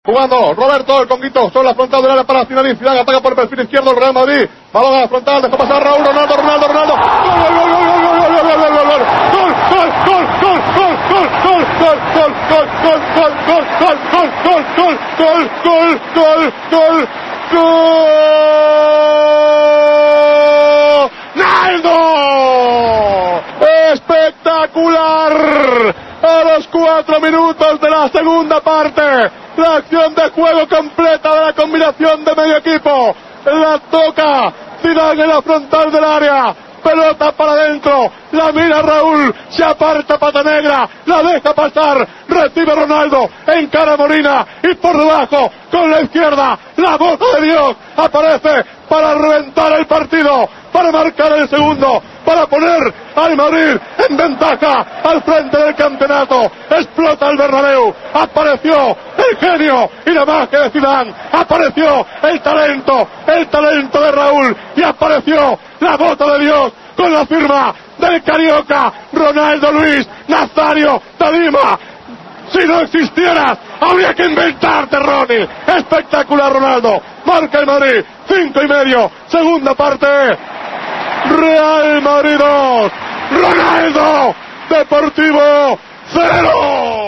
Jugando, Roberto, el Conguito, sobre la frontal del área para finalizar, Zidane ataca por el perfil izquierdo el Real Madrid, balón a la frontal, deja pasar Raúl, Ronaldo, ¡Ronaldo! ¡Espectacular! A los 4 minutos de la segunda parte, la acción de juego completa de la combinación de medio equipo, la toca Zidane en la frontal del área, pelota para adentro, la mira Raúl, se aparta pata negra, la deja pasar, recibe Ronaldo, encara Molina y por debajo con la izquierda, la bota de Dios aparece para reventar el partido, para marcar el segundo, para poner al Madrid en ventaja al frente del campeonato. Explota el Bernabéu, apareció el genio y la magia de Zidane, apareció el talento de Raúl y apareció la bota de Dios con la firma del carioca Ronaldo Luis Nazario de Lima. Si no existieras, habría que inventarte, Ronnie. Espectacular Ronaldo, marca el Madrid, 5:30, segunda parte. Real Madrid 2, Ronaldo Deportivo 0.